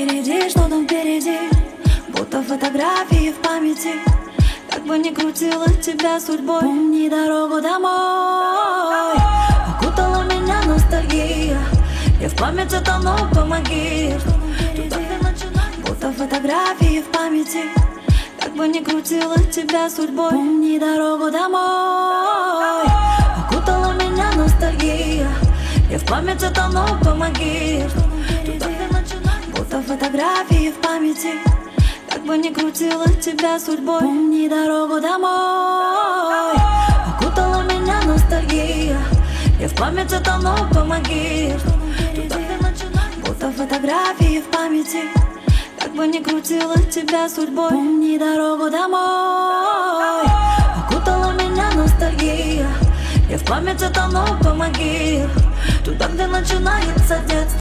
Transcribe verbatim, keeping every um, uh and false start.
впереди, что там впереди? Будто фотографии в памяти. Как бы ни крутила тебя судьбой, помни дорогу домой. Окутала меня ностальгия, я в памяти тону, помоги. Туда, где начинаю, будто фотографии в памяти. Как бы ни крутила тебя судьбой, помни дорогу домой. Окутала меня ностальгия, я в памяти тону, помоги. Туда, где начинаю, будто фотографии в памяти. Как бы ни крутила тебя судьбой, помни дорогу домой. Окутала меня ностальгия, я в памяти тону, помоги. Туда, где начинаю, будто фотографии в памяти. Как бы ни крутила тебя судьбой, помни дорогу домой. Окутала меня ностальгия, я в памяти тону, помоги. Туда, где начинается детство.